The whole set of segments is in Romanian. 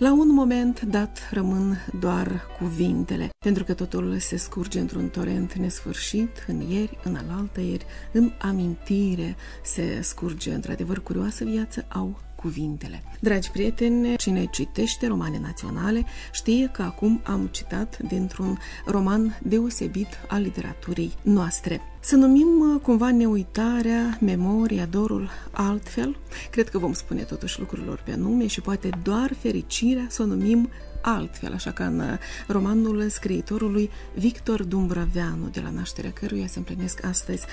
La un moment dat rămân doar cuvintele, pentru că totul se scurge într-un torent nesfârșit, în ieri, în alaltăieri, în amintire se scurge într-adevăr curioasă viață au cuvintele. Dragi prieteni, cine citește romane naționale știe că acum am citat dintr-un roman deosebit al literaturii noastre. Să numim cumva neuitarea, memoria, dorul altfel, cred că vom spune totuși lucrurilor pe nume și poate doar fericirea să o numim altfel, așa ca în romanul scriitorului Victor Dumbrăveanu, de la nașterea căruia se împlinesc astăzi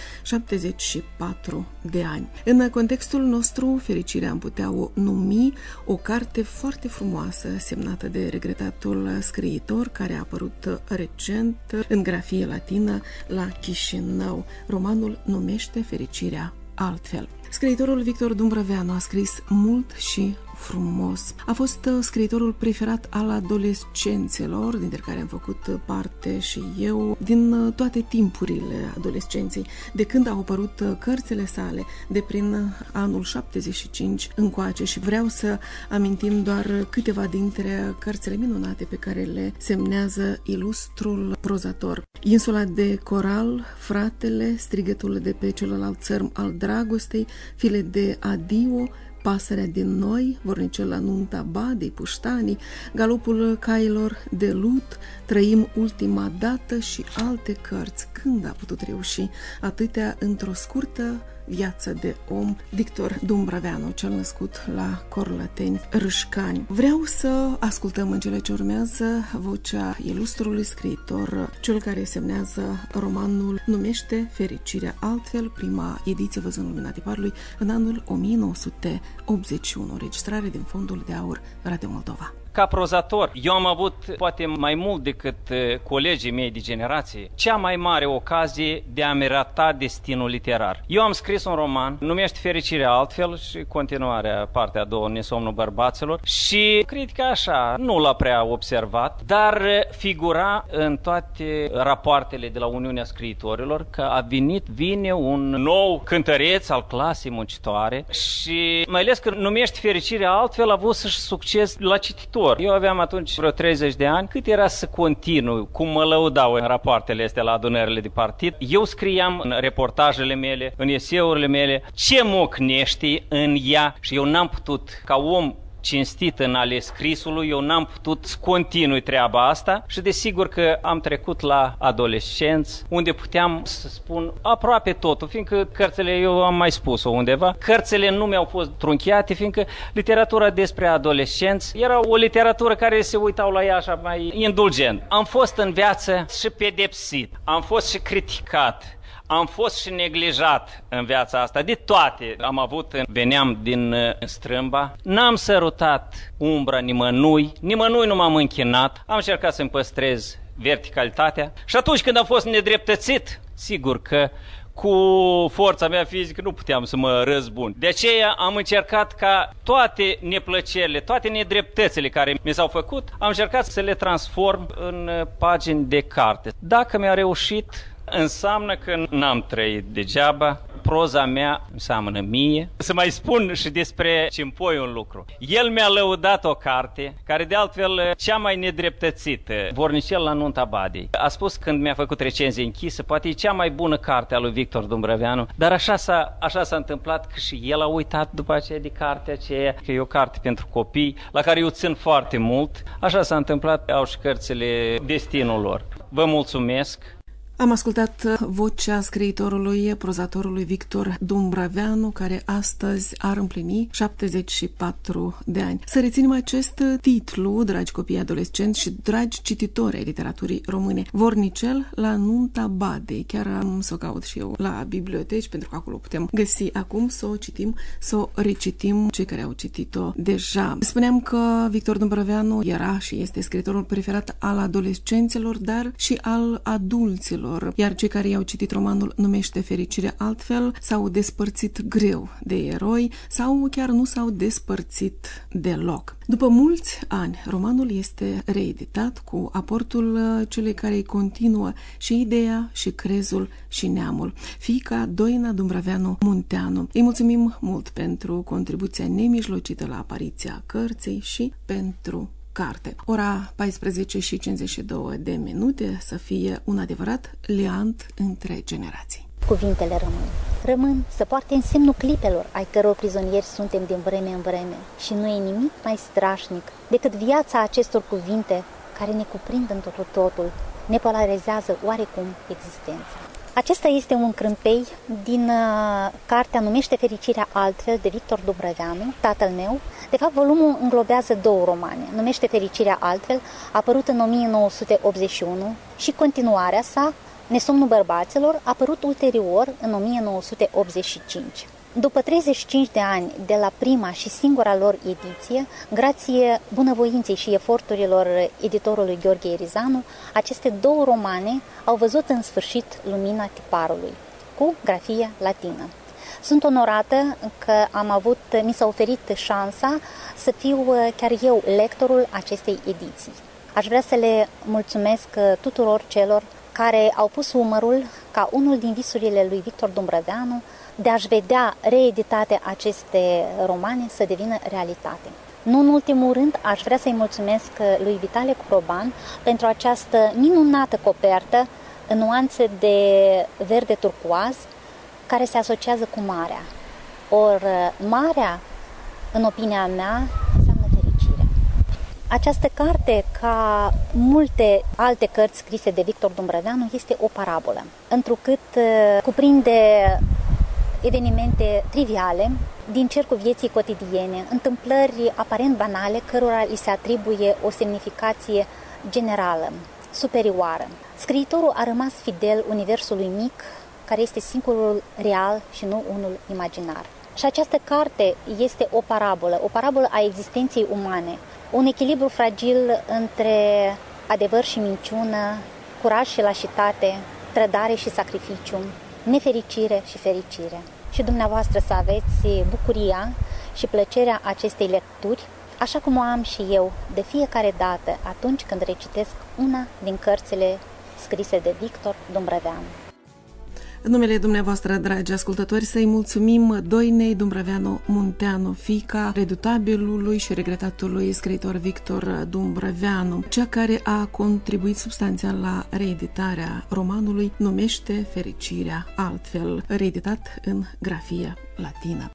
74 de ani. În contextul nostru, fericirea am putea o numi o carte foarte frumoasă, semnată de regretatul scriitor, care a apărut recent în grafie latină la Chișinău. Romanul numește Fericirea altfel. Scriitorul Victor Dumbrăveanu a scris mult și frumos. A fost scriitorul preferat al adolescenților, dintre care am făcut parte și eu, din toate timpurile adolescenței, de când au apărut cărțile sale, de prin anul 75 încoace, și vreau să amintim doar câteva dintre cărțile minunate pe care le semnează ilustrul prozator. Insula de coral, Fratele, Strigătul de pe celălalt țărm al dragostei, File de adio, Pasărea din noi, Vornicel la nunta Badei, Puștanii, Galopul cailor de lut, Trăim ultima dată și alte cărți. Când a putut reuși atâtea într-o scurtă viață de om Victor Dumbrăveanu, cel născut la Corlăteni, Râșcani? Vreau să ascultăm în cele ce urmează vocea ilustrului scriitor, cel care semnează romanul numește Fericirea altfel, prima ediție văzând lumina tiparului în anul 1981, registrare din Fondul de Aur Radio Moldova. Ca prozator, eu am avut, poate mai mult decât colegii mei de generație, cea mai mare ocazie de a-mi rata destinul literar. Eu am scris un roman, numește Fericirea altfel, și continuarea, partea a doua, Nesomnul bărbaților, și critica așa, nu l-a prea observat, dar figura în toate rapoartele de la Uniunea Scriitorilor că vine un nou cântăreț al clasei muncitoare și mai ales că numește Fericirea altfel, a avut să-și succes la cititor. Eu aveam atunci vreo 30 de ani. Cât era să continui, cum mă lăudau în rapoartele astea la adunările de partid. Eu scriam în reportajele mele, în eseurile mele, ce mocnește în ea și eu n-am putut, ca om cinstit în ale scrisului, eu n-am putut să continui treaba asta și desigur că am trecut la adolescenți, unde puteam să spun aproape totul, fiindcă cărțile, eu am mai spus-o undeva, cărțile nu mi-au fost trunchiate, fiindcă literatura despre adolescenți era o literatură care se uitau la ea așa mai indulgent. Am fost în viață și pedepsit, am fost și criticat, am fost și neglijat în viața asta, de toate am avut. Veneam din strâmba, n-am sărutat umbra nimănui nu m-am închinat, am încercat să-mi păstrez verticalitatea și atunci când am fost nedreptățit, sigur că cu forța mea fizică nu puteam să mă răzbun. De aceea am încercat ca toate neplăcerile, toate nedreptățile care mi s-au făcut, am încercat să le transform în pagini de carte. Dacă mi-a reușit, înseamnă că n-am trăit degeaba, proza mea înseamnă mie. Să mai spun și despre Cimpoi un lucru. El mi-a lăudat o carte, care de altfel cea mai nedreptățită, Vornicel la nunta Badei. A spus când mi-a făcut recenzie închisă, poate e cea mai bună carte a lui Victor Dumbrăveanu, dar așa s-a întâmplat că și el a uitat după aceea de cartea aceea, că e o carte pentru copii, la care eu țin foarte mult. Așa s-a întâmplat, au și cărțile destinul lor. Vă mulțumesc! Am ascultat vocea scriitorului, prozatorului Victor Dumbrăveanu, care astăzi ar împlini 74 de ani. Să reținem acest titlu, dragi copii adolescenți și dragi cititori ai literaturii române. Vornicel la nunta Badei. Chiar am să o caut și eu la biblioteci, pentru că acolo putem găsi acum să o citim, să o recitim cei care au citit-o deja. Spuneam că Victor Dumbrăveanu era și este scriitorul preferat al adolescenților, dar și al adulților. Iar cei care i-au citit romanul numește Fericirea altfel s-au despărțit greu de eroi sau chiar nu s-au despărțit deloc. După mulți ani, romanul este reeditat cu aportul celei care îi continuă și ideea, și crezul, și neamul, fiica Doina Dumbrăveanu Munteanu. Îi mulțumim mult pentru contribuția nemijlocită la apariția cărții și pentru carte. Ora 14:52 să fie un adevărat liant între generații. Cuvintele rămân să poarte însemnul clipelor ai căror prizonieri suntem din vreme în vreme și nu e nimic mai strașnic decât viața acestor cuvinte care ne cuprind în totul, ne polarizează oarecum existența. Acesta este un crâmpei din cartea Numește fericirea altfel de Victor Dumbrăveanu, tatăl meu. De fapt, volumul înglobează două romane. Numește fericirea altfel, apărut în 1981 și continuarea sa, Nesomnul bărbaților, apărut ulterior în 1985. După 35 de ani de la prima și singura lor ediție, grație bunăvoinței și eforturilor editorului Gheorghe Erizanu, aceste două romane au văzut în sfârșit lumina tiparului, cu grafie latină. Sunt onorată că mi s-a oferit șansa să fiu chiar eu lectorul acestei ediții. Aș vrea să le mulțumesc tuturor celor care au pus umărul ca unul din visurile lui Victor Dumbrăveanu de a-și vedea reeditate aceste romane să devină realitate. Nu în ultimul rând, aș vrea să-i mulțumesc lui Vitale Coroban pentru această minunată copertă în nuanțe de verde turcoaz care se asociază cu marea. Ori marea, în opinia mea, înseamnă fericirea. Această carte, ca multe alte cărți scrise de Victor Dumbrăveanu, este o parabolă, întrucât cuprinde evenimente triviale din cercul vieții cotidiene, întâmplări aparent banale, cărora li se atribuie o semnificație generală, superioară. Scriitorul a rămas fidel universului mic, care este singurul real și nu unul imaginar. Și această carte este o parabolă a existenței umane, un echilibru fragil între adevăr și minciună, curaj și lașitate, trădare și sacrificiu, nefericire și fericire. Și dumneavoastră să aveți bucuria și plăcerea acestei lecturi, așa cum o am și eu de fiecare dată atunci când recitesc una din cărțile scrise de Victor Dumbrăveanu. În numele dumneavoastră, dragi ascultători, să-i mulțumim Doinei Dumbrăveanu Munteanu, fiica redutabilului și regretatului scriitor Victor Dumbrăveanu, cea care a contribuit substanțial la reeditarea romanului Numește fericirea altfel, reeditat în grafie latină.